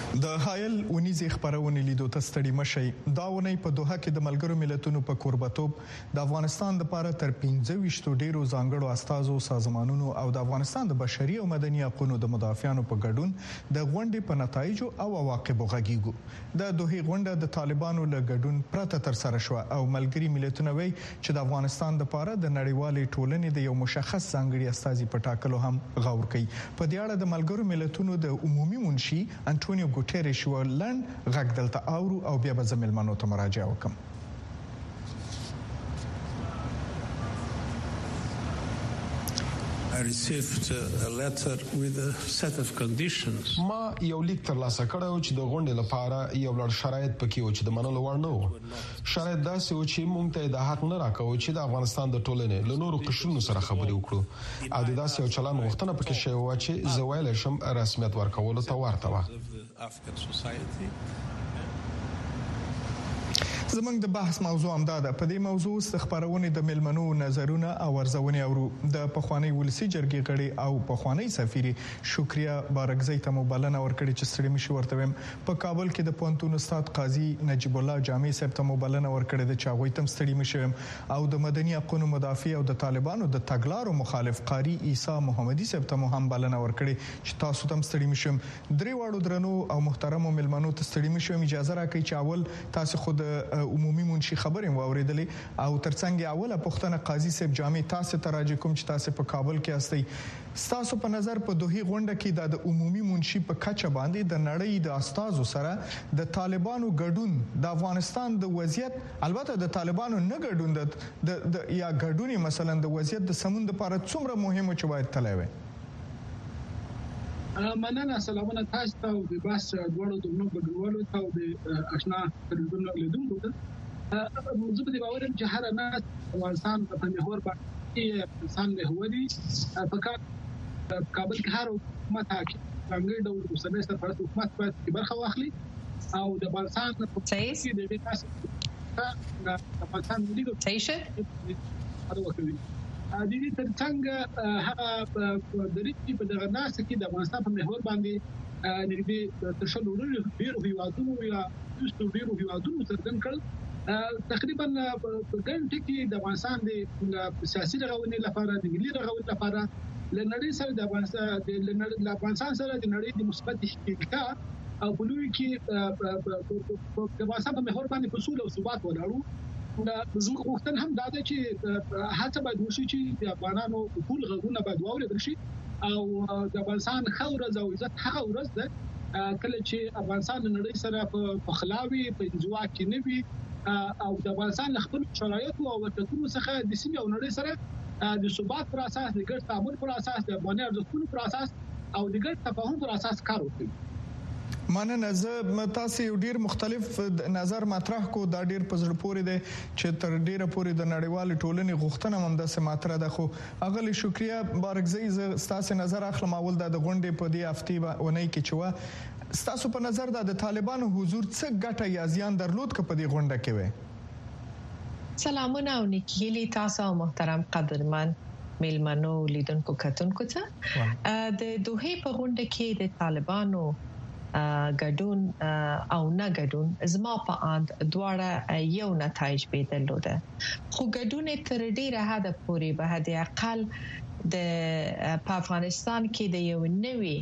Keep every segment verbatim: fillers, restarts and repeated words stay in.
د هایل ونیزي خبرونه لیدو ته ستړي مشي دا ونی په دوحه کې د ملګرو ملتونو په کوربتوب د افغانستان لپاره تر پنځه ویشت ډیرو ځانګړو استازو سازمانونو او د افغانستان د بشري او مدني حقوقو د مدافعانو په ګډون د غونډې په نتایج او عواقبو غږیږي. د دوحه غونډه د طالبانو له ګډون پرته تر سره شو او ملګري ملتونه وایي چې د افغانستان لپاره د نړیوالې ټولنې د یو مشخص ځانګړي استازي په ټاکلو هم غور کوي. په دې اړه د ملګرو ملتونو د عمومي منشي انټونیو ګوټيريش ولن غږ دلته اورو او بیا به زميل منو ته مراجعه وکم. I received a letter with a set of conditions. ما یو لیک ترلاسه کړو چې د غونډې لپاره یو لړ شرایط پکې و چې د منلو وړ نه وو. شرایط داسې و چې موږ ته د حق نه راکوي چې د افغانستان د ټولنې له نورو قشرونو سره خبرې وکړو. او د داسې یو چلن غوښتنه پکې شوی و چې زویل شم رسمیت ورکولو ته ورته و. زمونږ د بحث موضوع هم ده. په دې موضوع ست خبرونه د ملمنو نظرونه او ورزونه اورو. د پخوانی ولسی جرګې غړي او پخوانی سفیر شکریا بارګزی ته مبلنه ورکړي چې ستړي مشي ورته ویم. په کابل کې د پونتون استاد قاضي نجیب الله جامع صاحب ته مبلنه ورکړي د چاغوي تم ستړي مشي ویم او د مدني حقوقو مدافع او د طالبانو د تګلارو مخالف قاری عیسی محمدي صاحب ته هم بلنه ورکړي چې تاسو تم ستړي مشم. درې واړو درنو او محترمو ملمنو ته ستړي مشم. اجازه راکړئ چې اول تاسو خود عمومي منشي خبرې واوریدلې او ترڅنګ اوله پښتنه قاضي صاحب جامع تاسو ته راځي کوم چې تاسو په کابل کې استئ. تاسو په نظر په دوه غونډه کې د عمومي منشي په کچه باندې د نړۍ د استازو سره د طالبانو ګډون د افغانستان د وضعیت البته د طالبانو نه ګډون د یا ګډونی مثلا د وضعیت د سمون لپاره څومره مهمه چې باید تلوي. مننه. سلامونه تاسو ته او د باس دوړو د نو بګړولو ته او د آشنا تلویزیون لیدونکو ته. زه په دې باور یم چې هر نه افغانستان په محور باندې انسان له هودي په کابل کې هر حکومت حاکم څنګه ډول اوسنۍ سره حکومت باید برخه واخلي او د افغانستان په کې د دې تاسو د افغانستان د لیګو صحیح شه اړه وکړي. د دې ترڅنګ هغه د ریټي په دغه ناس کې د افغانستان په محور باندې نږدې تر شلو ډیرو هیوادونو یا څو ډیرو هیوادونو څرګند کړل. تقریبا په ګڼ ټکی د افغانستان د سیاسي رغونې لپاره د ملي رغونې لپاره لنړۍ سره د افغانستان د افغانستان سره د نړۍ د مثبت اشتراک او په لوی کې د افغانستان په محور باندې په سولې او ثبات ولاړو. د زموږ غوښتنه هم دا ده چې هڅه باید وشي چې د افغانانو ټول غږونه باید واورېدل شي او د افغانستان ښه ورځ او عزت هغه ورځ ده کله چې افغانستان د نړۍ سره په خلاوي په انزوا کې نه وي او د افغانستان خپل شرایط او وضعیتونو څخه د سیمې او نړۍ سره د ثبات پر اساس د ګډ تعامل پر اساس د افغاني ارزښتونو پر اساس او د ګډ تفاهم پر اساس کار وکړي. مننه. زه تاسو یو ډیر مختلف نظر مطرح کو دا ډیر پزړ پورې دی چې تر ډیره پورې د نړیوال ټولنې غوښتنه هم د سماتره ده. خو اغلی شکریا بارګزی ز تاسو نظر اخلم اول د غونډې په دې هفته ونی کې چې تاسو په نظر د طالبانو حضور څه ګټه یا زیان درلود ک په دې غونډه کې وي. سلامونه او نیکیلی تاسو محترم قدرمن میلمنو لیدونکو کتونکو ته. د دوه په غونډه کې د طالبانو ګډون او نه ګډون زما په اند دواړه یو نتایج به درلوده. خو ګډون تر ډیره حد پورې به حد اقل د په افغانستان کې د یو نوي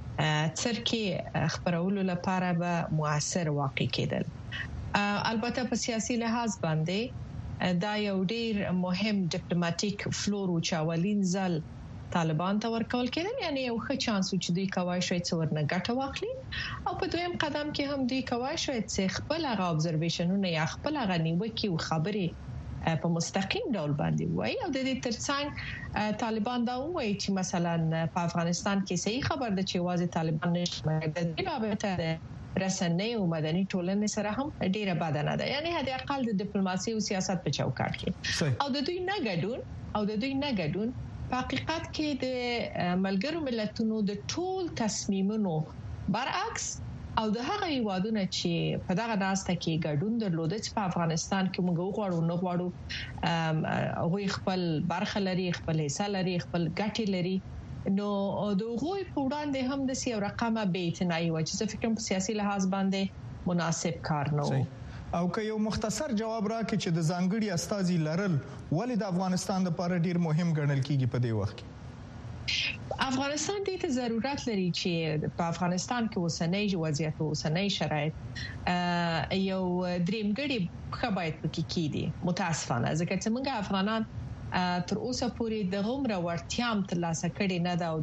څرکي خبرولو لپاره به موثر واقع کېدل. البته په سیاسي لحاظ باندې دا یو ډیر مهم ډیپلوماټیک فلور او چاولین ځل طالبان ته ورکول کېدل، یعنی یو ښه چانس چې دوی کوای شي چې ورنه ګټه واخلي او په دویم قدم کې هم دوی کوای شي چې خپل هغه ابزرویشنونه یا خپل هغه نیوکې او خبرې په مستقیم ډول باندې وایي او د دې ترڅنګ طالبان دا وایي چې مثلا په افغانستان کې صحیح خبر ده چې واځي طالبان نشي د دې رابطه رسنۍ او مدني ټولنې سره هم ډیره بدنه ده، یعنی هدا اقل د ډیپلوماسي او سیاست په چوکاټ کې او د دوی نه ګډون او د دوی نه ګډون په حقیقت کې د ملګرو ملتونو د ټول تصمیمونو برعکس او د هغه هیوادونو چې په دغه ناسته کې ګډون درلوده چې په افغانستان کې موږ وغواړو نه غواړو هغه خپل برخه لري، خپل حصہ لري، خپل ګټې لري نو د غوي په وړاندې هم د سیو رقمه بیتنای و چې څه فکر په سیاسي لحاظ باندې مناسب کار نه و. او که یو مختصر جواب راکړي چې د ځانګړي استازي لرل ولې د افغانستان لپاره ډیر مهم ګڼل کیږي په دې وخت کې؟ افغانستان دې ته ضرورت لري چې په افغانستان کې اوسنۍ وضعیت او اوسنۍ شرایط یو دریمګړي خبرې پکې کیدي متاسفانه ځکه چې موږ افغانان تر اوسه پورې د غومره ورتيام ترلاسه کړي نه دا او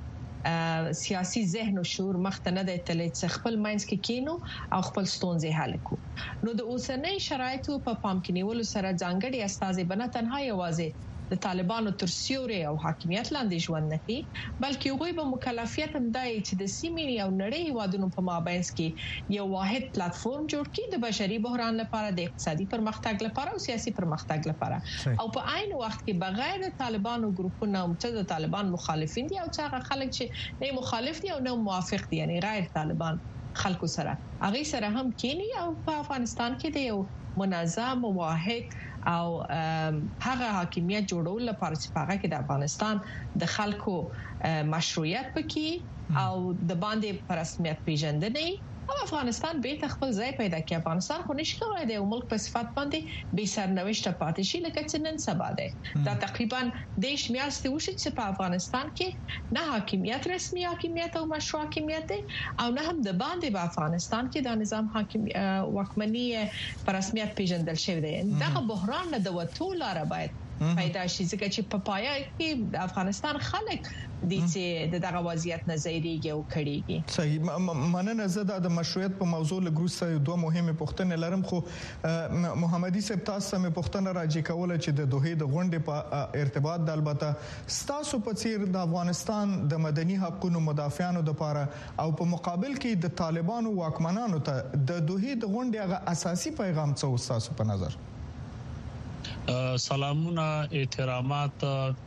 دومره سیاسي ذهن او شعور مخته نه دی تللی چې خپل ماینس کې کینو او خپل ستونزې حل کړو. نو د اوسنۍ شرایطو په پام کې نیولو سره ځانګړي استازي بنه تنها یوازې د طالبانو تر سیوري او حاکمیت لاندې ژوند نه کوي بلکې هغوی به مکلفیت هم دی چې د سیمې او نړۍ هیوادونو په مابینس کې یو واحد پلیټ فارم جوړ کړي د بشري بحران لپاره د اقتصادي پرمختګ لپاره او سیاسي پرمختګ لپاره او په عین وخت کې بغیر د طالبانو ګروپونو او چې د طالبان مخالفین دي او چې هغه خلک چې نه مخالف دي او نه موافق دي یعنی غیر طالبان خلکو سره هغه سره هم کینی او په افغانستان کې د یو منظم واحد او هغه حاکمیت جوړول لپاره چې هغه کې د افغانستان د خلکو مشروعیت پکې او د باندې پر رسمیت پیژندنې او افغانستان به خپل ځای پیدا کړي. افغانستان خو نشي کولای د یو ملک په صفت باندې به سرنوشت پاتې شي لکه چې نن سبا ده. دا تقریبا دیش میاشتې وشي چې په افغانستان کې نه حاکمیت رسمي حاکمیت او مشروع حاکمیت او نه هم د باندې په افغانستان کې د نظام حاکم واکمنی پر رسمیت پیژندل شوی دی. دا بحران نه د وټول لپاره باید پیدا شي ځکه چې په پایا کې د افغانستان خلک د چې دغه وضعیت نظریږي او کړيږي. صحیح مننه. زه د مشروعیت په موضوع لګروسه دوه مهمه پوښتنې لرم خو محمدي صاحب تاسو مې پوښتنه راځي کوله چې د دوه د غونډې په ارتباط د البته ستاسو په څیر د افغانستان د مدني حقوقو مدافعانو لپاره او په مقابل کې د طالبانو واکمنانو ته د دوه د غونډې هغه اساسي پیغام څه تاسو په نظر؟ سلامونه احترامات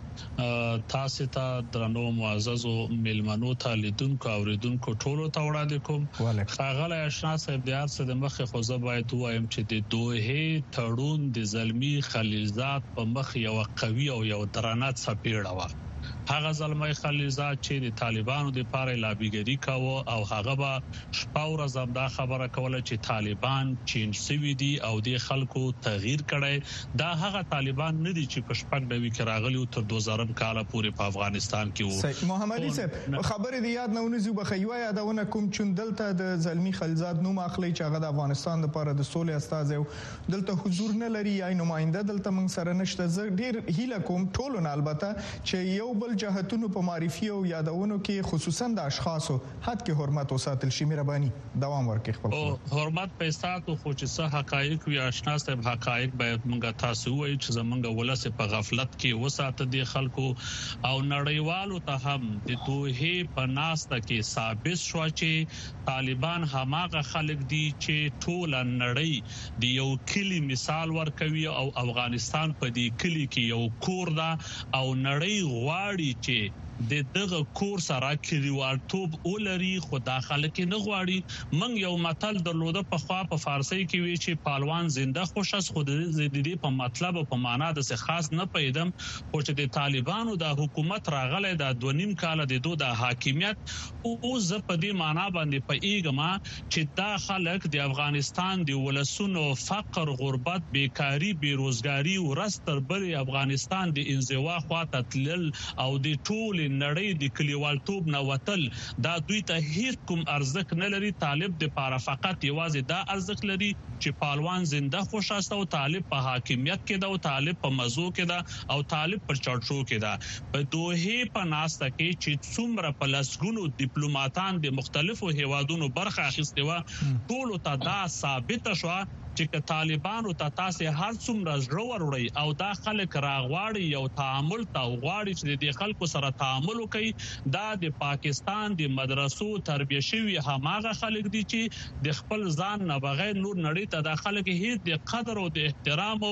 تاسو ته درنو معززو ملمنو ته لیدونکو اوریدونکو ټولو ته وړاندې کوم. ښاغلی آشنا صاحب د هر څه د مخه خو زه باید وایم چې د دوه تړون د زلمی خلیلزاد په مخ یو قوي او یو درنه څپېړه و. هغه زلمی خلیلزاد چې د طالبانو د پاره لابیګری کاوه او هغه به شپه ورځ هم دا خبره کوله چې طالبان چینج شوي دي او د خلکو تغییر کړي. دا هغه طالبان نه دي چې په شپږ نوي کې راغلي تر دوه زره کال پورې په افغانستان کې وو. محمدي صاحب خبره دی یاد نه ونیزو بخیوه یادونه کوم چې دلته د زلمی خلیلزاد نوم اخلي چې هغه د افغانستان لپاره د سولې استازي دلته حضور نه لري یا نماینده دلته موږ سره نشته. زه ډیر هیله کوم ټولو نه البته چې یو بل جهتونو په معرفي او یادونو کې خصوصا د اشخاصو حد کې حرمت وساتل شي. مهرباني دوام ورکړئ خپل او حرمت په ساتو خو چې څه حقایق وي آشنا صاحب حقایق باید موږ تاسو وایي چې زمونږ ولس په غفلت کې وساته دي خلکو او نړیوالو ته هم د دوه په ناسته کې ثابت شو چې طالبان هماغه خلک دي چې ټول نړۍ د یو کلی مثال ورکوي او افغانستان په دې کلی کې یو کور ده او نړۍ غواړي چې د دغه کور سره کلیوالتوب ولري خو داخله کې نه غواړي. من یو متل درلوده په خوا په فارسی کې وی چې پهلوان زنده خوش اس خود زیدې په مطلب او په معنا د څه خاص نه پیدم خو چې د طالبانو د حکومت راغله د دوه نیم کال د دوه د حاکمیت او ز په دې معنا باندې په ایګما چې دا خلک د افغانستان د ولسونو فقر غربت بیکاری بیروزګاری ورستر بری افغانستان د انزوا خواته تلل او د ټول نړۍ د کلیوالتوب نه وتل دا دوی ته هیڅ کوم ارزښت نه لري. طالب د پاره فقط یوازې دا ارزښت لري چې پهلوان زنده خوشاسته او طالب په حاکمیت کې دا او طالب په مزو کې دا او طالب پر چارچو کې دا. په دوه په ناسته کې چې څومره په لسګونو ډیپلوماټان د مختلفو هیوادونو برخه اخیستي و ټول ته دا ثابت شو چې طالبانو ته تاسو هر څومره زړه وروړي او دا خلک راغواړي یو تعامل ته غواړي چې د خلکو سره تعامل وکړي. دا د پاکستان د مدرسو تربیه شوی هماغه خلک دي چې د خپل ځان نه بغیر نور نړۍ ته د خلک هیڅ د قدر او د احترام او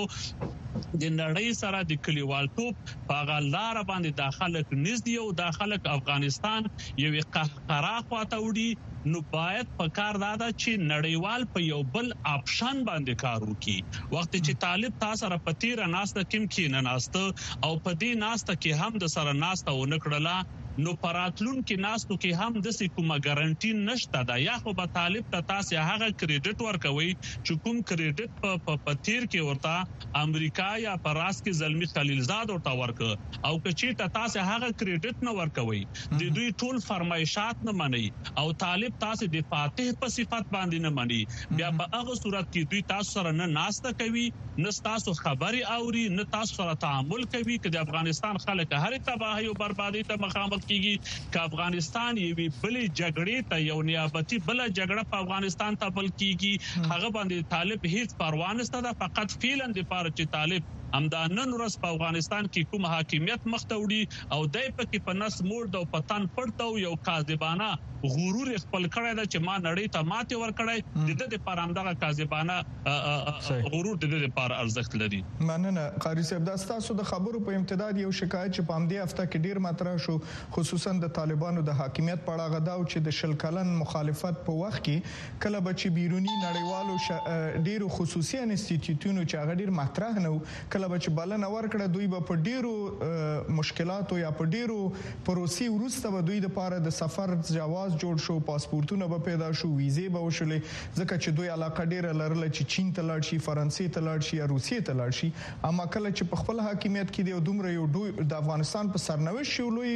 د نړۍ سره د کلیوالتوب په غلار باندې د خلک نږدې او د خلک افغانستان یو قهقرا خواته وړي. نو باید په کار دادا چې نړیوال په یو بل آپشن باندې کار وکړي. وخت چې طالب تاسو سره پتیره ناسته کیم کې نه ناسته او په دې ناسته کې هم د سره ناسته ونکړه نو پراتلون کې ناستو کې هم د کومه ګارانټي نشته دا یا خو به طالب ته تاسو هغه کریډټ ورکوي چې کوم کریډټ په پتیر کې ورته امریکا یا پراس کې زلمی خلیلزاد ورته ورک او کچې ته تاسو هغه کریډټ نه ورکوي د دوی ټول فرمایشات نه مني او طالب تاسو د فاتح په صفت باندې نه مني بیا په هغه صورت کې دوی تاسو سره نه ناسته کوي نه تاسو خبري اوري نه تاسو سره تعامل کوي چې د افغانستان خلک هر تباہي او بربادي ته مخامخ کیږي چې افغانستان یوه بلې جګړې ته یو نیابتي بل جګړه په افغانستان ته بل کیږي هغه باندې طالب هیڅ پروا نه ستده فقط فعلا د پاره چې طالب همدا نن ورځ په افغانستان کې کوم حاکمیت مخته وړي او دای په کې په نس موړ د پتان پړتو یو کاذبانه غرور خپل کړی دا چې ما نړۍ ته ماته ور کړی د دې لپاره همدغه کاذبانه غرور د دې لپاره ارزښت لري. مننه قاری صاحب دا تاسو د خبرو په امتداد یو شکایت چې په همدې هفته کې ډیر مطرح شو خصوصا د طالبانو د حاکمیت په اړه غدا او چې د شل کلن مخالفت په وخت کې کله به چې بیرونی نړیوالو ډیرو خصوصي انسټیټیوټونو چې هغه ډیر مطرح نه کله به بلنه ورکړه دوی به په ډیرو مشکلاتو یا په ډیرو پروسې وروسته به دوی د پاره د سفر جواز جوړ شو پاسپورتونه به پیدا شو ویزې به وشلې ځکه چې دوی علاقه ډیره لرله چې چین ته لاړ شي فرانسې ته لاړ شي یا روسیې ته لاړ شي اما کله چې په خپل حاکمیت کې د دومره یو دوی د افغانستان په سرنوشت شو لوی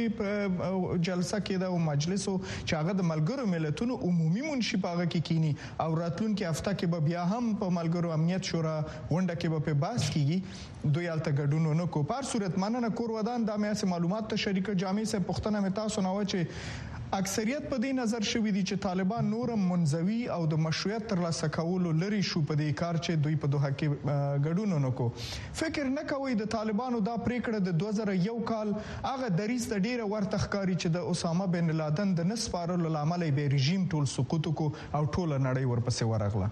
جلسه کې د مجلس چې هغه د ملګرو ملتونو عمومي منشي پاغه کې کینی او راتلونکي هفته کې به بیا هم په ملګرو امنیت شورا غونډه کې به په بحث کیږي دوی الته ګډون نه کو په صورت مننه کور ودان د مې معلومات ته شریک جامع سه پښتنه متا سناوه چې اکثریت په دې نظر شوې دي چې طالبان نورم منزوي او د مشروعیت ترلاسه کولو لري شو په دې کار چې دوی په دوه کې ګډون نه کو فکر نه کوي د طالبانو دا پریکړه د دوه زره یو کال هغه دریس د ډیره ورته ښکاری چې د اسامه بن لادن د نسپارلو لامل به رژیم ټول سقوط کو او ټول نړۍ ورپسې ورغله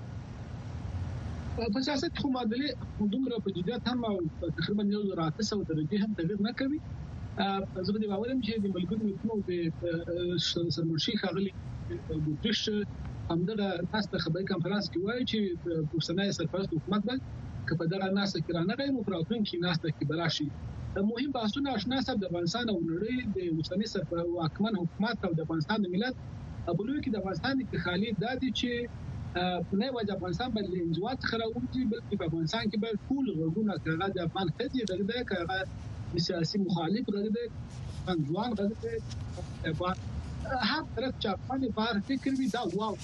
په سیاست خو معادلې دومره په جديت هم او تقریبا یو زره اته سوه درجه هم تغیر نه کوي زه به باورم چې د ملګرو ملتونو د سرمنشي خاغلي ګوتریش همدغه تاسو خبري کانفرنس کې وایي چې په سنای سرپرست حکومت باندې کله دغه ناس کې رانه غي مفراتون کې ناس کې براشي مهم بحثونه آشنا صاحب د افغانستان او نړۍ د اوسنۍ سرپرست واکمن حکومت او د افغانستان د ملت ابلوي کې د افغانستان د خالي دادي چې نه وجه افغانستان بل انزوا تخراوږي بلکې په افغانستان کې به ټول غوونه کړه د افغان خدي دغه کړه سیاسي مخالف غږ انځوان غږ په هر طرف چې افغان بهر فکر وي دا واو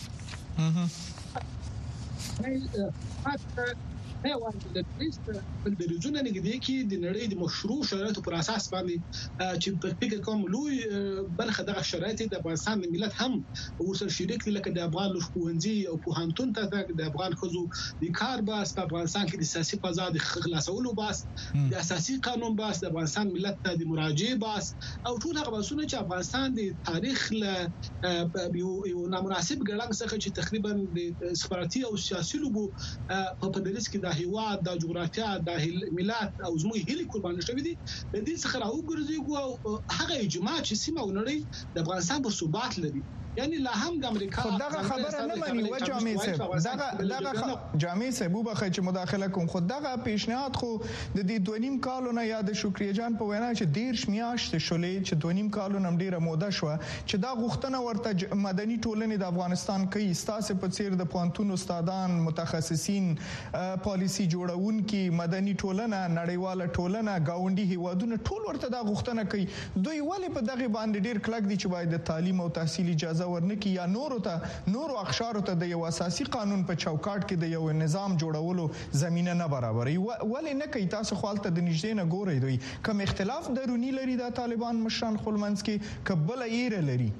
نه حتی نه وایي د لیست په درجونه نګدي کې د نړۍ د مشروع شرایطو پر اساس باندې چې په فکر کوم لوی برخه دغه شرایط د افغانستان د ملت هم ورسره شریک دي لکه د افغان لوشپوهنځي او پوهنتون ته د افغان خزو د کار باس په افغانستان کې د سیاسي فضا د خلاصولو باس د اساسي قانون باس د افغانستان ملت ته د مراجعه باس او ټول هغه باسونه چې افغانستان د تاریخ له یو نامناسب ګړنګ څخه چې تقریبا د سپارتي او سیاسي لوبو په پدریس کې د هیواد د جغرافیا د ملت او زموږ هلي قربان شوی دي د دې څخه راوګرځي او هغه اجماع چې سیمه ونړي د افغانستان په ثبات لري یعنی لا هم د امریکا دغه خبره نه مانی و جامع صاحب دغه دغه جامع صاحب وبخه چې مداخله کوم خو دغه پیشنهاد خو د دې دونیم کالونه یا د شکریه جان په وینا چې ډیر شمیاشت شولې چې دونیم کالونه ډیره موده شو چې دا غوښتنه ورته مدني ټولنې د افغانستان کوي ستاسو په څیر د پوهنتون استادان متخصصین پالیسی جوړونکي مدني ټولنه نړیواله ټولنه گاونډي هیوادونه ټول ورته دا غوښتنه کوي دوی ولې په دغه باندې ډیر کلک دي چې باید د تعلیم او تحصیل اجازه ورنکي یا نورو ته نورو اخشارو ته د یو اساسي قانون په چوکاټ کې د یو نظام جوړولو زمينه نه برابرې ولې نه کوي تاسو خپلته د نږدې نه ګورئ دوی کوم اختلاف درونی لري د طالبان مشران خپلمنځ کې کبل ایره لري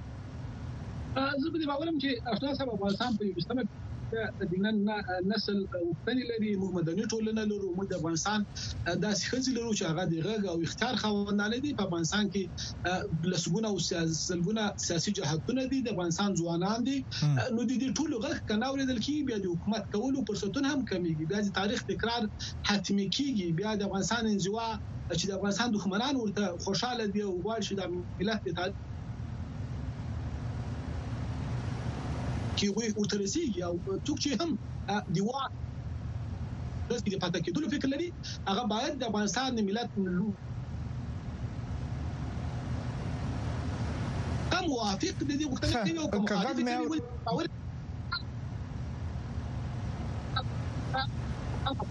زه به باورم چې افغان صاحب افغانستان په مستمر د دینن نسل وختنی لري موږ مدني ټولنه لرو موږ د افغانستان داسې خځې لرو چې هغه د غږ او اختیار خوندانه دي په افغانستان کې لسګونه او سلګونه سیاسي جهاتونه دي د افغانستان ځوانان دي نو د دې ټولو غږ کناوریدل کی بیا د حکومت کولو فرصتونه هم کمیږي بیا د تاریخ تکرار حتمی کیږي بیا د افغانستان انزوا چې د افغانستان دښمنان ورته خوشاله دي او غواړي چې د ملت د کې وي او ترسيږي او څوک چې هم دی وا د دې پاتې کېدلو فکر لري هغه باید د افغانستان ملت موافق د دې غوښتنې کوي او مخالف کوي.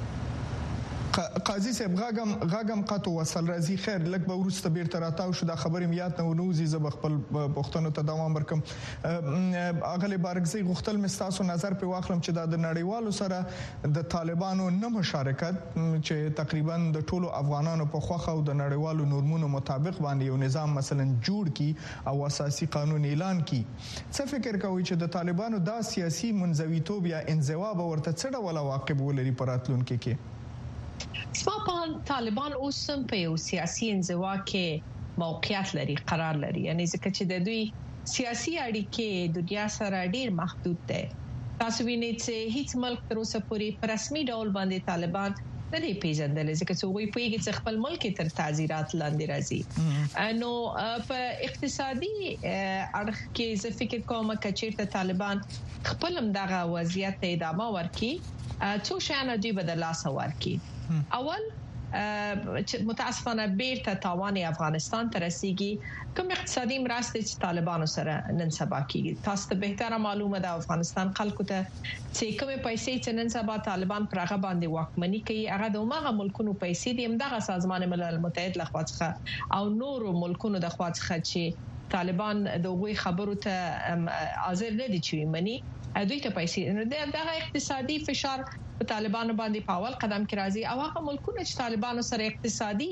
قاضي صاحب غاګم غاګم قطو وصل راځي خیر لک به ورسته بیرته راتاو شو د خبرې میات نه ونوزي ز خپل پښتنو ته دوام ورکم. اغلی بارګزي غختل مستاسو نظر په واخلم چې د نړیوالو سره د طالبانو نه مشارکت چې تقریبا د ټولو افغانانو په خوخه او د نړیوالو نورمونو مطابق باندې یو نظام مثلا جوړ کی او اساسي قانون اعلان کی. څه فکر کوي چې د طالبانو دا سیاسي منزویتوب یا انزوا به ورته څه ډول عواقب ولري پراتلونکو کې؟ سپاپان طالبان اوس هم په یو سیاسي انزوا کې موقعیت لري، قرار لري، یعنی ځکه چې د دوی سیاسي اړیکې د دنیا سره ډیر محدود دي. تاسو وینئ چې هیڅ ملک تر اوسه پورې په رسمي ډول باندې طالبان نه دی پیژندل ځکه چې وایي پیږي چې خپل ملک تر تعزیرات لاندې راځي. نو په اقتصادي اړخ کې زه فکر کوم چې چیرته طالبان خپل هم دغه وضعیت ته ادامه ورکړي څو شیان دوی بدل لاس ورکړي. اول متاسفانه بیرته تاوان افغانستان ته رسیږي کوم اقتصادي مرستې چې طالبانو سره نن سبا کیږي. تاسو ته بهتره معلومه ده افغانستان خلکو ته چې کومه پیسې چې نن سبا طالبان پر هغه باندې واکمني کوي هغه د عمره ملکونو پیسې دي، همدغه سازمان ملل متحد لخوا څخه او نورو ملکونو د خوا څخه چې طالبان د وګړي خبرو ته حاضر نه دي چې مني دوی ته پیسې. دغه اقتصادي فشار په طالبانو باندې په اول قدم کې راځي او هغه ملکونه چې طالبانو سره اقتصادي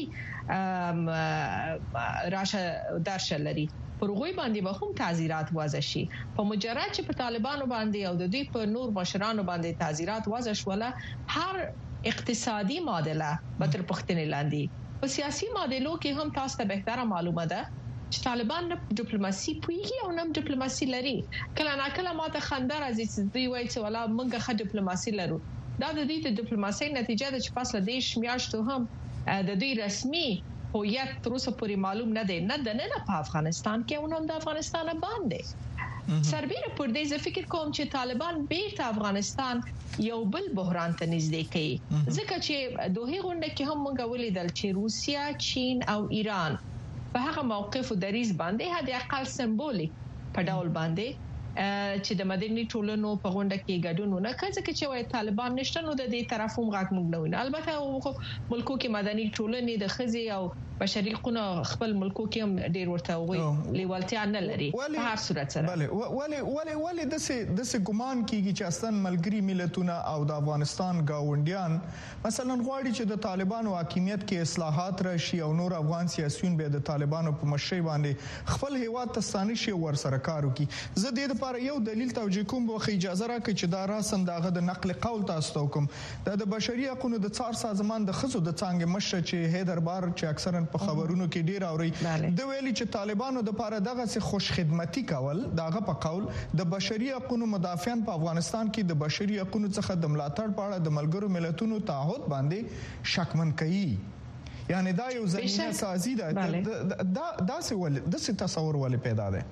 راشه درشه لري پر هغوی باندې به هم تعزیرات وضع شي. په مجرد چې په طالبانو باندې او د دوی په نور مشرانو باندې تعزیرات وضع شوله هر اقتصادي معادله به تر پوښتنې لاندې. په سیاسي معادلو کې هم تاسو ته بهتره معلومه ده چې طالبان نه ډیپلوماسي پوهیږي او نه ډیپلوماسي لري. کله نا کله ماته خنده راځي چې دوی وایي چې ولا موږ ښه ډیپلوماسي لرو. دا د دې د ډیپلوماسي نتیجه ده چې پاسله دیش میاشتو هم د دوی رسمي هویت تر اوسه پورې معلوم نه دی، نه د نه په افغانستان کې او نه د افغانستان باندې. سربېره پر دې زه فکر کوم چې طالبان بیرته افغانستان یو بل بحران ته نږدې کوي ځکه چې دوه غونډه کې هم موږ ولیدل چې روسیا، چین او ایران په هغه موقف او دریز باندې هدا اقل سمبولیک په ډول باندې چې د مدني ټولنو په غونډه کې ګډون ونه کړ ځکه چې وایي طالبان نشته نو د دې طرف هم غاټ موږ نه ویني. البته ملکو کې مدني ټولنې د خزي او بشري حقوقو خپل ملکو کې هم ډیر ورته وي لیوالتیا نه لري په هر صورت سره. بله ولی ولی ولی د سه د سه ګمان کیږي چې اصلا ملګری ملتونه او د افغانستان گاونډیان مثلا غواړي چې د طالبانو حاکمیت کې اصلاحات راشي او نور افغان سیاسيون به د طالبانو په مشرۍ باندې خپل هیواد ته ستانه شي ور سره کار وکړي. زه د دې لپاره یو دلیل توجیه کوم به اجازه راکړي چې دا راسم دغه د نقل قول تاسو ته کوم د بشري حقوقو د څار سازمان د خزو د څنګه مشر چې هیدر بار چې اکثرا په خبرونو کې ډیر اوري د ویلي چې طالبانو د لپاره دغه څه خوش خدمتي کول دغه په قول د بشري حقوقو مدافعان په افغانستان کې د بشري حقوقو څخه د ملاتړ په اړه د ملګرو ملتونو تعهد باندې شکمن کوي. یعنی دا یو زمينه سازي ده دا دا څه ول د څه تصور ول پیدا ده؟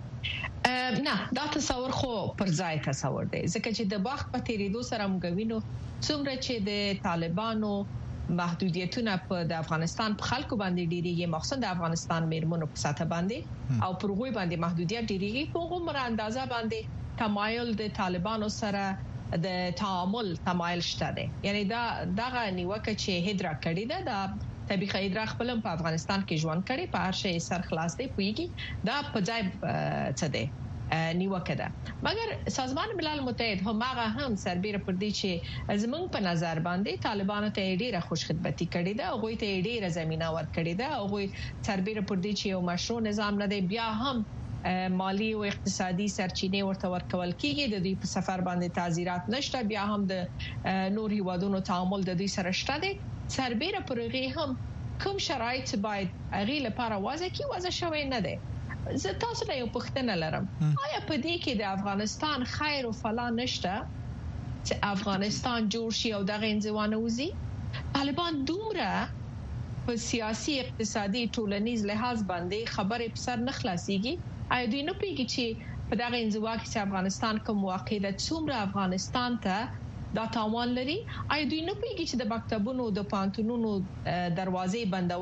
نه دا تصور خو پر ځای تصور دی ځکه چې د وخت په تیریدو سره موږ وینو څومره چې د طالبانو محدودیتونه په د افغانستان په خلکو باندې ډیریږي مخصوصا د افغانستان میرمنو په ساته باندې او پر غوي باندې محدودیت ډیریږي په کومه اندازه باندې تمایل د طالبانو سره د تعامل تمایل شته دی. یعنی دا دغه نیوکه چې هدرا کړی ده د طبيعي هدرا خپل په افغانستان کې ژوند کړي په هر شي سر خلاص دی پويږي دا په ځای څه دی نیوکه ده. مګر سازمان ملل متحد هم هغه هم سربېره پر دې چې زمونږ په نظر باندې طالبانو ته ډیره خوش خدمتي کړې ده او غوي ته ډیره زمينه ور کړې ده او غوي سربېره پر دې چې یو مشروع نظام نه دی بیا هم مالی او اقتصادي سرچینې ورته ورکول کیږي د دې په سفر باندې تعزیرات نشته بیا هم د نور هیوادونو تعامل د دې سره شته دي سربېره پر هغه هم کوم شرایط باید هغه لپاره واضح کی واضح شوی نه دي. زه تاسو ته یو پوښتنه لرم آیا په دې کې د افغانستان خیر او فلاح نشته چې افغانستان جوړ شي او دغه انځوانه وزي؟ طالبان دومره په سیاسي اقتصادي ټولنیز لحاظ باندې خبرې په سر نه خلاصيږي. آیا دوی نه پیږي چې په دغه انځوا کې چې افغانستان کوم واقع ده څومره افغانستان ته دا تاوان لري؟ آیا دوی نه پیږي چې د مکتبونو د پانتونونو دروازې بندول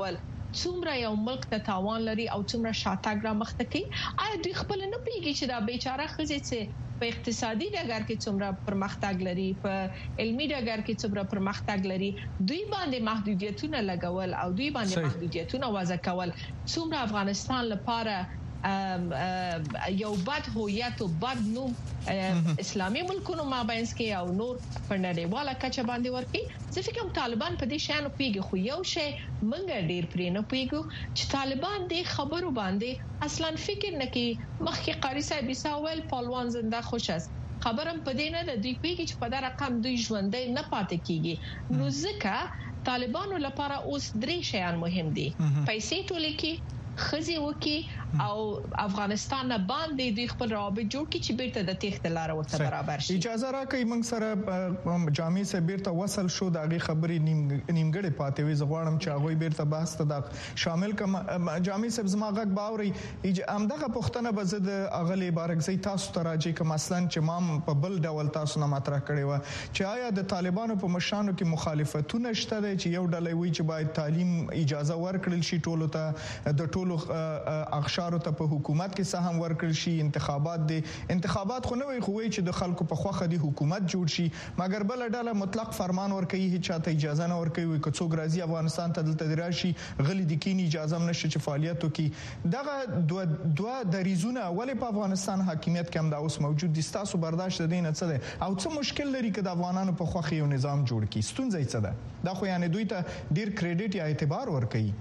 څومره یو ملک ته تاوان لري او څومره شاتګ را مخته کوي. آیا دوی خپل نه پیږي چې دا بیچاره ښځې چې په اقتصادي ډګر کې څومره پرمختګ لري، په علمي ډګر کې څومره پرمختګ لري، دوی باندې محدودیتونه لګول او دوی باندې محدودیتونه وضع کول څومره افغانستان لپاره یو بد هویت او بد نوم اسلامي ملکونو مابینس کې او نور په نړیواله کچه باندې ورکی. زه فکر کوم طالبان په دې شان پیږي، خو یو شی منګه ډیر پرې نه پیږو چې طالبان دې خبرو باندې اصلا فکر نه کوي. مخکې قاری صاحب ویل پهلوان زنده خوش است، خبرم په دې نه ده دوی پیږي چې په دا رقم دوی ژوندۍ نه پاتې کیږي. نو ځکه طالبانو لپاره اوس درې شیان مهم دي: پیسې ټولې کې، خزي وکي او افغانستان نه باندې دوی خپل روابط جوړ کړي چې بیرته د تخت لار ورته برابر شي. اجازه راکړئ موږ سره جامع سره بیرته وصل شو، د هغه خبرې نیمګړې پاتې وي. زغواړم چې هغه بیرته بحث ته شامل کم. جامع صاحب زما غږ باوري امدغه پښتنه به زه د اغلی بارکزی تاسو ته راځي کوم اصلا چې مام په بل ډول تاسو نه مطرح کړی و چې آیا د طالبانو په مشانو کې مخالفتونه شته چې یو ډله وی چې باید تعلیم اجازه ورکړل شي ټولو ته، د ټولو اقشارو ته په حکومت کې سهم ورکړل شي، انتخابات دي انتخابات خو نه وي خو چې د خلکو په خوخه دي حکومت جوړ شي، مګر بل ډله مطلق فرمان ورکوي هیڅ چاته اجازه نه ورکوي که څوک راځي افغانستان ته دلته راشي غلي د کینی اجازه هم نشي چې فعالیت وکړي. دغه دوه دوه دریزونه ولې په افغانستان حاکمیت کې هم دا اوس موجود دي؟ تاسو برداشت دین څه دی او څه مشکل لري چې د افغانانو په خوخه یو نظام جوړ کړي؟ ستونزې څه ده؟ دا خو یعنی دوی ته ډیر کریډټ یا اعتبار ورکوي.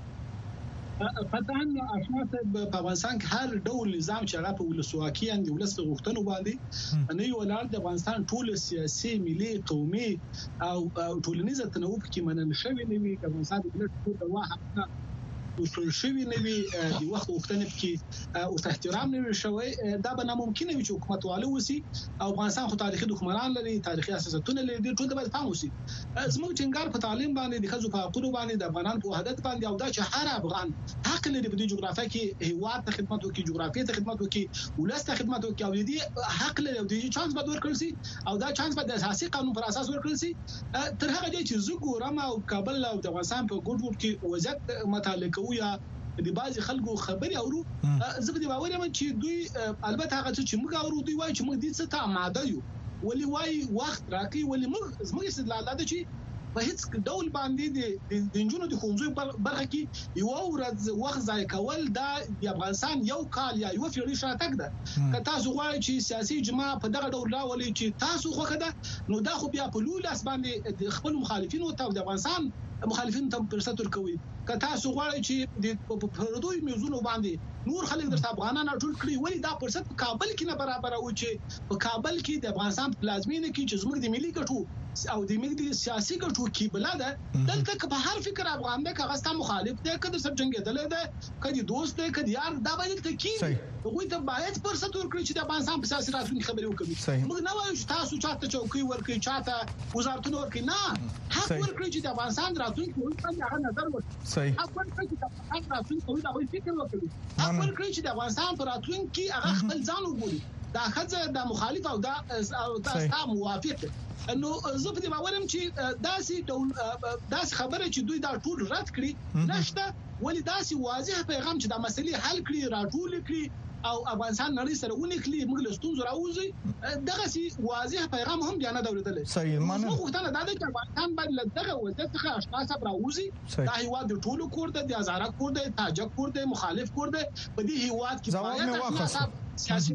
فتحان اشخاص په افغانستان کې هر ډول نظام چې هغه په ولسواکي اند ولس په غوښتنو باندې نه یو لار د افغانستان ټول سیاسي ملي قومي او ټولنیزه تنوع کې منل شوی نه وي. افغانستان د ټول د واحد وصول شوی نه وي، د وخت غوښتنې کې او احترام نه شوی، دا به ناممکن وي چې حکومت والو وسی. او افغانستان خو تاریخي دښمنان لري، تاریخي اساساتونه لري، ټول د باید فهم وسی. زموږ ټینګار په تعلیم باندې د خځو په حقوقو باندې د افغانان په وحدت باندې او دا چې هر افغان حق لري په دې جغرافیه کې هیواد ته خدمت وکړي، جغرافیه ته خدمت وکړي، ولست ته خدمت وکړي او دې حق لري او دې چانس به ورکړل شي او دا چانس به د اساسي قانون پر اساس ورکړل شي. تر هغه چې زه ګورم او کابل او د افغانستان په ګډ وډ کې وضعیت متعلق یا د بعضي خلکو خبري اورو، زه په دې باور یم چې دوی البته هغه چې موږ اورو دوی وایي چې موږ دې څه ته آماده یو، ولې وایي وخت راکړي، ولې موږ زموږ استدلال ده چې په هیڅ ډول باندې د انجونو د خوندزوی برخه کې یو ورځ وخت ضایع کول دا د افغانستان یو کال یا یو پیړۍ شاتګ ده. که تاسو غواړئ چې سیاسي جماع په دغه ډول راولي چې تاسو خوخه ده نو دا خو بیا په لوی لاس باندې د خپل مخالفینو ته د افغانستان مخالفین ته فرصت ورکوي. که تاسو غواړئ چې د پردوی میزونو باندې نور خلک درته افغانان ټول کړی ولې دا فرصت په کابل کې نه برابر او چې په کابل کې د افغانستان پلازمینه کې چې زموږ د ملي ګټو او د ملي سیاسي ګټو کې بلاده دلته په هر فکر افغان ده که غستا مخالف ده که د سب جنگیدل ده که د دوست ده که د یار دا باید ته کې هغه ته باید فرصت ورکړي چې د افغانستان په سیاسي راتلونکي خبرې وکړي. موږ نه وایو چې تاسو چاته چوکۍ ورکړي چاته وزارتونه ورکړي، نه حق ورکړي چې د افغانستان راتلونکي ورته هغه نظر وکړي. حق ورکړي چې د افغانستان راتلونکي هغه فکر وکړي. حق ورکړي چې د افغانستان پر راتلونکي هغه خپل ځان وګوري. دا خځه د مخالف او دا او دا موافق نو زه په دې باور یم چې داسې ډول داسې خبره چې دوی دا ټول رد کړي نشته، ولې داسې واضح پیغام چې دا مسلې حل کړي راټول کړي او افغانستان نړۍ سره ونکړي موږ له ستونزو راوځي، دغه سي واضح پیغام هم بیان دولتل. صحیح مانه موږ غوښتنه دا ده چې افغانستان باندې دغه وضعیت څخه اشخاص راوځي. دا هیواد د ټولو کور ده، د هزاره کور ده، تاجک کور ده، مخالف کور ده. په دې هیواد کې باید سیاسي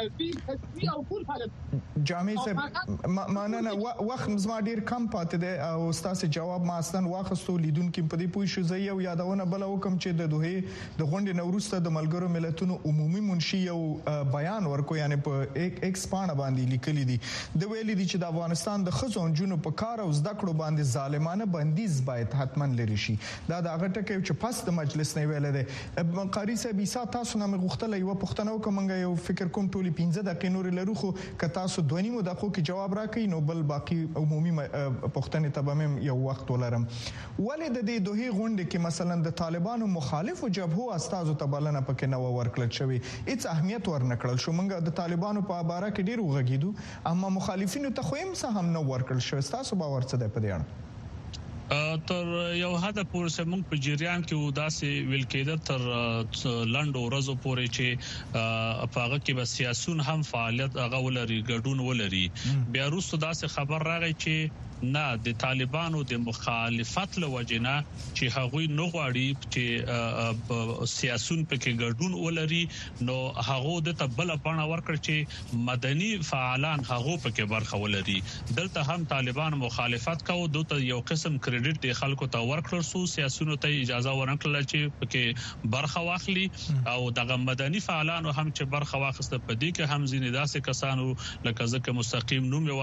تدبیر او ټول فعالیت جامع صاحب ماننه وخت زما ډیر کم پاتې دی او تاسو جواب ما اصلا واخستو لیدونکو په دې پوه شو. زه یو یادونه بل وکم چې د دوه د غونډې نوروسته د ملګرو ملتونو عمومي منشي یو بیان ورکو یعنی په ایکس پاڼه باندې لیکلي دي د ویلي دي چې د افغانستان د خزو جنونو په کار او زده کړو باندې ظالمانه بندیز باید حتما لري شي. دا د هغه ټکی چې پس د مجلس نه ویل دي. قاری صاحب ایسا تاسو نه غوښتل یو پښتنو کومنګ فکر کوم ټولي پنځه دقیقې نور لرو خو که تاسو دوه نیمو دقیقو کې جواب راکړئ نو بل باقي عمومي پښتنې ته به یو وخت ولرم. ولې د دې دوه غونډې کې مثلا د طالبانو مخالفو جبهو استازو ته بلنه پکې نه ورکړل شوی، هیڅ اهمیت ورنکړل شو. موږ د طالبانو په اړه کې ډیر وغږیدو اما مخالفینو ته خو هم څه هم نه ورکړل شو. تاسو باور څه دی په دې اړه؟ تر یو حد پورې موږ په جریان کې وداسې ویل کېده تر لنډو ورځو پورې چې په هغه کې به سیاسيون هم فعالیت هغه ولري ګډون ولري بیا وروسته داسې خبر راغی چې نه د طالبانو د مخالفت لوجنه چې هغوی نه غواړي چې سیاسيون پکې ګډون ولري نو هغه د تبل پاڼه ورکړ چې مدني فعالان هغه پکې برخه ولري دلته هم طالبان مخالفت کوي دوی یو قسم کریډټ د خلکو ته ورکړل سو سیاسيونو ته اجازه ورنکړل چې پکې برخه واخلي او دغه مدني فعالانو هم چې برخه واخسته په دې کې هم ځینې داسې کسانو لکه ځکه مستقیم نوم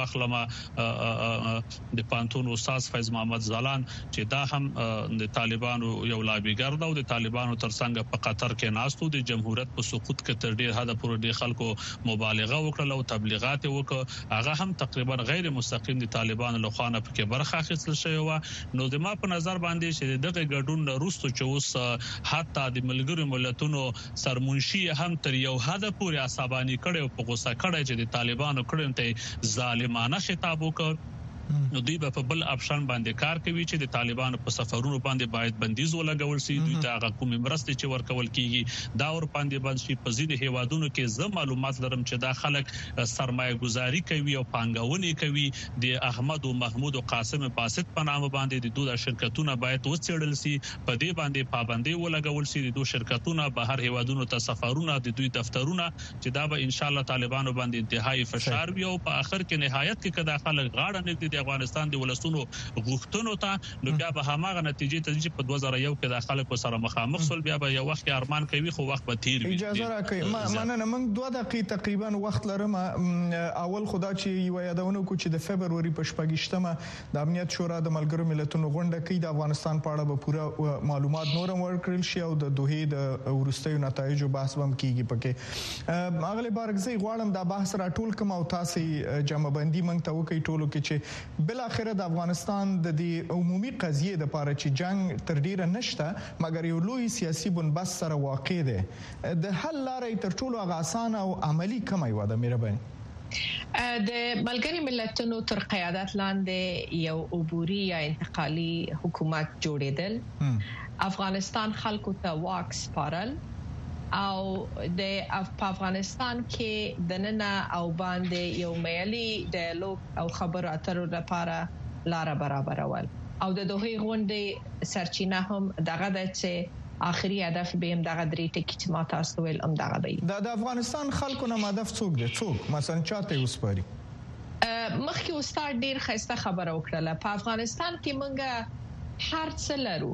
واخلمه د پانتون استاد فیض محمد زلان چې دا هم د طالبانو یو لابیګر دا او د طالبانو ترڅنګ په قطر کې ناستو د جمهوریت په سقوط کې تر ډیر حد پورې د خلکو مبالغه وکړه او تبلیغات وکړه هغه هم تقریبا غیر مستقیم د طالبانو له خوا نه پکې برخه اخیستل شوی و نو د ما په نظر باندې چې دغه ګډون وروسته چې اوس حتی د ملګرو ملتونو سرمنشي هم تر یو حد پورې عصباني کړي او په غوسه کړي چې د طالبانو کړي ته ظالمانه خطاب وکړي نو دوی په بل اپشن باندې کار کوي چې د طالبانو په سفرونو باندې باید بندیز ولګول شي دوی ته هغه کومې مرستې چې ورکول کیږي دا ور باندې باندې شي په ځینې هیوادونو کې زه معلومات لرم چې دا خلک سرمایه گذاري کوي او پانګونې کوي د احمد او محمود او قاسم باسط په نامه باندې د دوه شرکتونو باید وڅېړل شي په دې باندې پابندي ولګول شي د دوه شرکتونو بهر هیوادونو ته سفرونه د دوی دفترونه چې دا به ان شاء الله طالبانو باندې انتهایی فشار وي او په اخر کې نهایت کې کدا خلک غاړه نږدې افغانستان د ولستونو غوښتنو ته نو بیا به هماغه نتیجې ته چې په دوه زره یو کې د خلکو سره مخامخ سول بیا به یو وخت ارمان کوي خو وخت به تیر وي اجازه راکړئ مننه موږ دوه دقیقې تقریبا وخت لرم اول خدا چې یو یادونه کو چې د فبرवरी په شپږشتمه د امنیت شورا د ملګرو ملتونو غونډه کې د افغانستان په اړه به پوره معلومات نورم ورکړل شي او د دوه د ورستیو نتایجو بحث هم کیږي پکې اغلی بارګزی غواړم دا بحث را ټول کوم او تاسو جمع بندي موږ ته وکړئ ټولو کې چې بل اخر د افغانستان د دې عمومي قضیه د پاره چې جنگ تر ډیره نشته مګر یو لوی سیاسي بنبست سره واقع ده د حل لارې تر ټولو غاسانه او عملی کمای و د مهرباني د ملګری ملتونو تر قیادت لاندې یو عبوري یا انتقالي حکومت جوړیدل افغانستان خلکو ته واک سپارل او د افغانستان کې د نن او باندې یو مېلي ډایالوګ او خبرو اترو لپاره لار برابرول او د دوه غونډې سرچینه هم دغه د چې اخري هدف به هم دغه درې ټکي چې ما تاسو ویل هم دغه دی د افغانستان خلکو نه هدف څوک دی څوک مثلا چاته وسپاري مخکې استاد ډیر خسته خبره وکړه په افغانستان کې مونږه هر څه لرو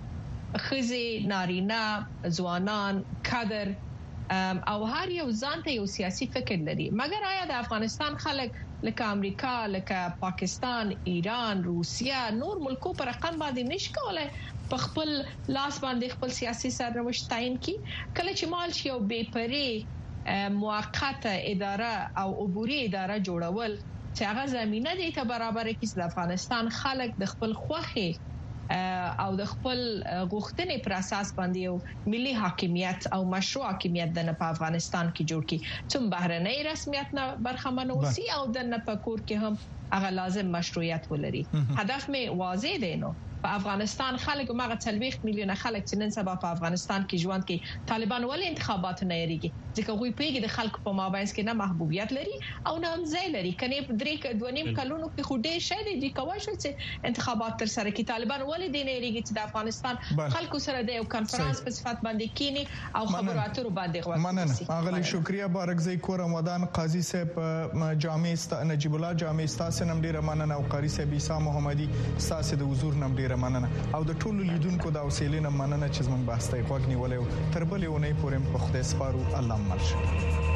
خزي نارینه ځوانان کادر او هر یو ځان ته یو سیاسي فکر لري مګر آیا د افغانستان خلک لکه امریکا لکه پاکستان ایران روسیا نور ملکو پر رقم باندې نشي کولای په خپل لاس باندې خپل سیاسي سرنوشت تعیین کی کله چې مال شي او بې پرې موقته اداره او عبوري اداره جوړول چې هغه زمينه دي ته برابر کړي د افغانستان خلک د خپل خوخي او د خپل غوښتنې پر اساس باندې یو ملي حاکمیت او مشروع حاکمیت د په افغانستان کې جوړ کړي چې بهرنۍ رسمیت نه برخمن اوسي او د نه پکور کې هم هغه لازم مشروعیت ولري هدف می واضح دی نو په افغانستان خلک ماغه تلويخ میلیون خلک چې نن سبا په افغانستان کې ژوند کوي طالبان ولې انتخابات نه یریږي ځکه غوي پیګي د خلکو په مابینس کې نه محبوبیت لري او نه هم ځای لري کني درې دوه نیم کلونو کې خو ډېر شې دي چې کوي چې انتخابات تر سره کې طالبان ولې دی نه یریږي چې د افغانستان خلکو سره د یو کانفرنس په صفت باندې کینی او خبرو اترو باندې غوښتل مننه اغلی شکریا بارګزی کورم ودان قاضي صاحب جامع است نجیب الله جامع استاسو نم ډیره مننه او قاری صاحب عیسی محمدي استاسو د حضور نم ډیره مننه او د ټولو لیدونکو د اوسېلینه مننه چې زموږ بحث ته غوږ نیولې تر بلې ونې پورې په خدای سپارو الله مل